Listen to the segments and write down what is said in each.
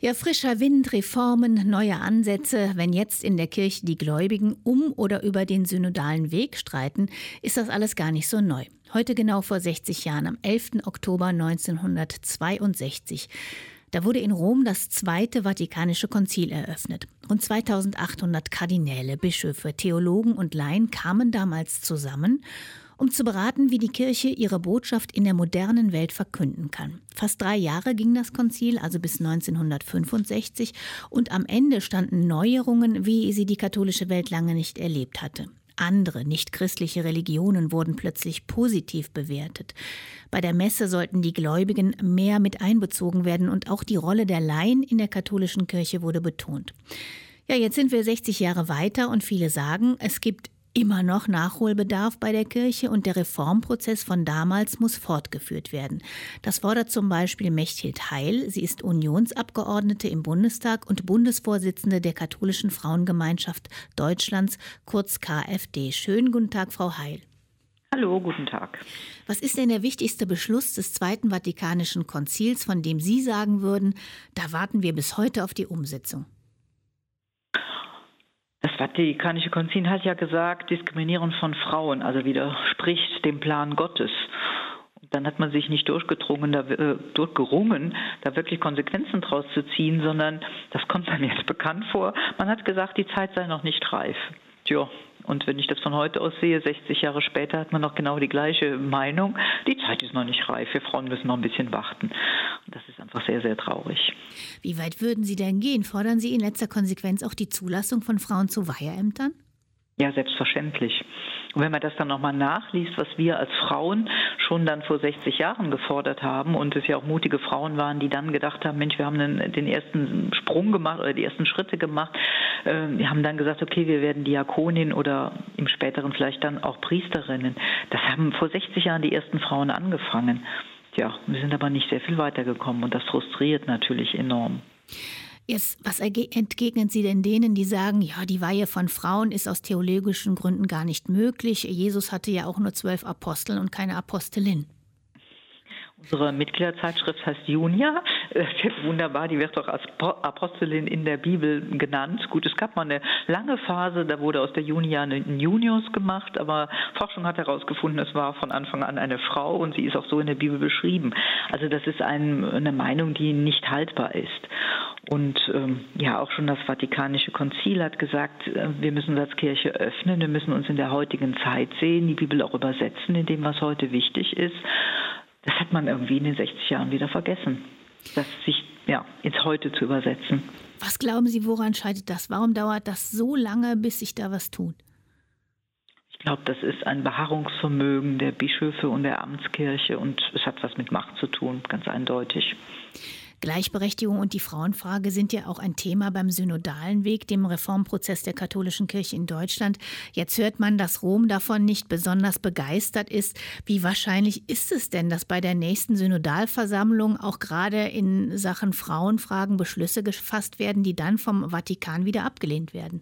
Ja, frischer Wind, Reformen, neue Ansätze. Wenn jetzt in der Kirche die Gläubigen um oder über den synodalen Weg streiten, ist das alles gar nicht so neu. Heute genau vor 60 Jahren, am 11. Oktober 1962. Da wurde in Rom das Zweite Vatikanische Konzil eröffnet. Rund 2800 Kardinäle, Bischöfe, Theologen und Laien kamen damals zusammen, um zu beraten, wie die Kirche ihre Botschaft in der modernen Welt verkünden kann. Fast 3 Jahre ging das Konzil, also bis 1965, und am Ende standen Neuerungen, wie sie die katholische Welt lange nicht erlebt hatte. Andere nichtchristliche Religionen wurden plötzlich positiv bewertet. Bei der Messe sollten die Gläubigen mehr mit einbezogen werden und auch die Rolle der Laien in der katholischen Kirche wurde betont. Ja, jetzt sind wir 60 Jahre weiter und viele sagen, es gibt immer noch Nachholbedarf bei der Kirche und der Reformprozess von damals muss fortgeführt werden. Das fordert zum Beispiel Mechthild Heil. Sie ist Unionsabgeordnete im Bundestag und Bundesvorsitzende der Katholischen Frauengemeinschaft Deutschlands, kurz KfD. Schönen guten Tag, Frau Heil. Hallo, guten Tag. Was ist denn der wichtigste Beschluss des Zweiten Vatikanischen Konzils, von dem Sie sagen würden, da warten wir bis heute auf die Umsetzung? Das Vatikanische Konzil hat ja gesagt, Diskriminierung von Frauen, also widerspricht dem Plan Gottes. Und dann hat man sich nicht durchgerungen, da wirklich Konsequenzen draus zu ziehen, sondern das kommt dann jetzt bekannt vor. Man hat gesagt, die Zeit sei noch nicht reif. Tja, und wenn ich das von heute aus sehe, 60 Jahre später, hat man noch genau die gleiche Meinung. Die Zeit ist noch nicht reif, wir Frauen müssen noch ein bisschen warten. Und das ist einfach sehr, sehr traurig. Wie weit würden Sie denn gehen? Fordern Sie in letzter Konsequenz auch die Zulassung von Frauen zu Weiheämtern? Ja, selbstverständlich. Und wenn man das dann nochmal nachliest, was wir als Frauen schon dann vor 60 Jahren gefordert haben und es ja auch mutige Frauen waren, die dann gedacht haben, Mensch, wir haben den ersten Sprung gemacht oder die ersten Schritte gemacht. Wir haben dann gesagt, okay, wir werden Diakonin oder im späteren vielleicht dann auch Priesterinnen. Das haben vor 60 Jahren die ersten Frauen angefangen. Ja, wir sind aber nicht sehr viel weitergekommen und das frustriert natürlich enorm. Jetzt, was entgegnen Sie denn denen, die sagen, ja, die Weihe von Frauen ist aus theologischen Gründen gar nicht möglich. Jesus hatte ja auch nur 12 Apostel und keine Apostelin. Unsere Mitgliederzeitschrift heißt Junia. Das ist jetzt wunderbar, die wird doch als Apostelin in der Bibel genannt. Gut, es gab mal eine lange Phase, da wurde aus der Junia ein Junius gemacht, aber Forschung hat herausgefunden, es war von Anfang an eine Frau und sie ist auch so in der Bibel beschrieben. Also das ist eine Meinung, die nicht haltbar ist. Und ja, auch schon das Vatikanische Konzil hat gesagt, wir müssen uns als Kirche öffnen, wir müssen uns in der heutigen Zeit sehen, die Bibel auch übersetzen in dem, was heute wichtig ist. Das hat man irgendwie in den 60 Jahren wieder vergessen, das sich ins Heute zu übersetzen. Was glauben Sie, woran scheitert das? Warum dauert das so lange, bis sich da was tut? Ich glaube, das ist ein Beharrungsvermögen der Bischöfe und der Amtskirche und es hat was mit Macht zu tun, ganz eindeutig. Gleichberechtigung und die Frauenfrage sind ja auch ein Thema beim synodalen Weg, dem Reformprozess der katholischen Kirche in Deutschland. Jetzt hört man, dass Rom davon nicht besonders begeistert ist. Wie wahrscheinlich ist es denn, dass bei der nächsten Synodalversammlung auch gerade in Sachen Frauenfragen Beschlüsse gefasst werden, die dann vom Vatikan wieder abgelehnt werden?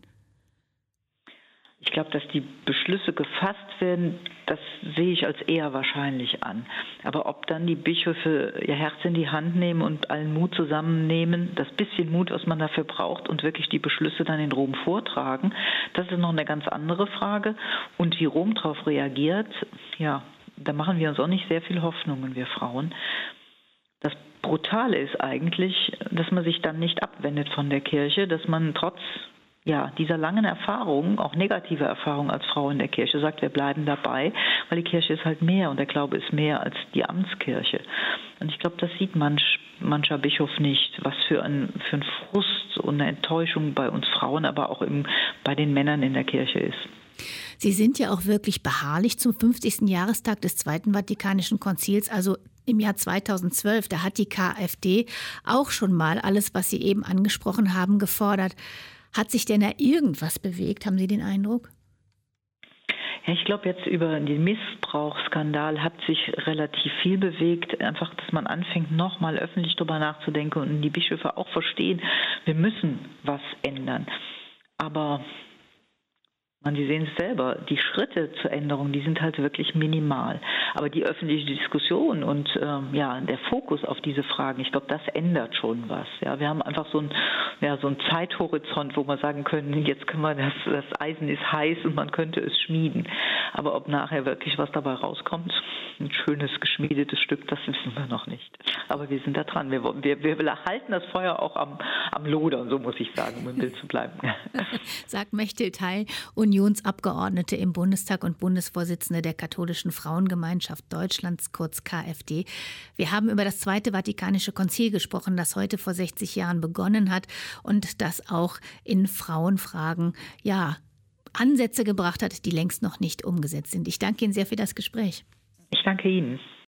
Ich glaube, dass die Beschlüsse gefasst werden, das sehe ich als eher wahrscheinlich an. Aber ob dann die Bischöfe ihr Herz in die Hand nehmen und allen Mut zusammennehmen, das bisschen Mut, was man dafür braucht und wirklich die Beschlüsse dann in Rom vortragen, das ist noch eine ganz andere Frage. Und wie Rom darauf reagiert, ja, da machen wir uns auch nicht sehr viel Hoffnungen, wir Frauen. Das Brutale ist eigentlich, dass man sich dann nicht abwendet von der Kirche, dass man trotz dieser langen Erfahrung, auch negative Erfahrung als Frau in der Kirche, sagt, wir bleiben dabei, weil die Kirche ist halt mehr und der Glaube ist mehr als die Amtskirche. Und ich glaube, das sieht mancher Bischof nicht, was für ein Frust und eine Enttäuschung bei uns Frauen, aber auch bei den Männern in der Kirche ist. Sie sind ja auch wirklich beharrlich zum 50. Jahrestag des Zweiten Vatikanischen Konzils, also im Jahr 2012. Da hat die KfD auch schon mal alles, was Sie eben angesprochen haben, gefordert. Hat sich denn da irgendwas bewegt? Haben Sie den Eindruck? Ja, ich glaube, jetzt über den Missbrauchsskandal hat sich relativ viel bewegt. Einfach, dass man anfängt, nochmal öffentlich darüber nachzudenken und die Bischöfe auch verstehen, wir müssen was ändern. Aber Sie sehen es selber, die Schritte zur Änderung, die sind halt wirklich minimal. Aber die öffentliche Diskussion und der Fokus auf diese Fragen, ich glaube, das ändert schon was. Ja, wir haben einfach so einen Zeithorizont, wo wir sagen können, jetzt können wir das Eisen ist heiß und man könnte es schmieden. Aber ob nachher wirklich was dabei rauskommt, ein schönes geschmiedetes Stück, das wissen wir noch nicht. Aber wir sind da dran. Wir halten das Feuer auch am Lodern, so muss ich sagen, um im Bild zu bleiben. Sagt Mechthild Heil, Unionsabgeordnete im Bundestag und Bundesvorsitzende der Katholischen Frauengemeinschaft Deutschlands, kurz KfD. Wir haben über das Zweite Vatikanische Konzil gesprochen, das heute vor 60 Jahren begonnen hat und das auch in Frauenfragen, Ansätze gebracht hat, die längst noch nicht umgesetzt sind. Ich danke Ihnen sehr für das Gespräch. Ich danke Ihnen.